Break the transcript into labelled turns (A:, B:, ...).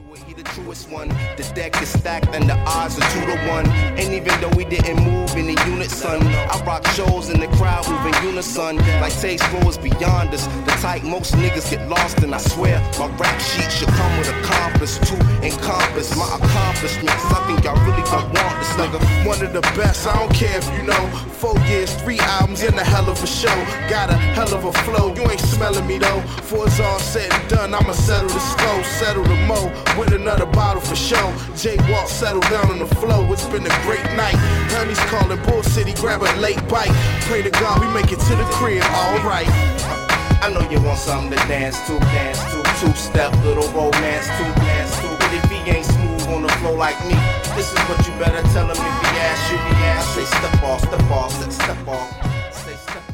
A: He the truest one. The deck is stacked and the odds are 2-1. And even though we didn't move in the unison, I rock shows in the crowd moving unison. Like taste flow is beyond us. The type most niggas get lost in. I swear my rap sheet should come with a compass to encompass my accomplishments. I think y'all really don't want this nigga.
B: One of the best, I don't care if you know. 4 years, 3 albums, and a hell of a show. Got a hell of a flow, you ain't smelling me though. Before it's all said and done, I'ma settle the scope, settle the mo with another bottle for show. J-Walk, settle down on the flow. It's been a great night. Honey's calling Bull City, grab a late bite. Pray to God we make it to the crib, alright.
A: I know you want something to dance to. Two-step, little romance, dance to. But if he ain't smooth on the flow like me, this is what you better tell him if he asks you. I say step off, step off, step off. Say step off.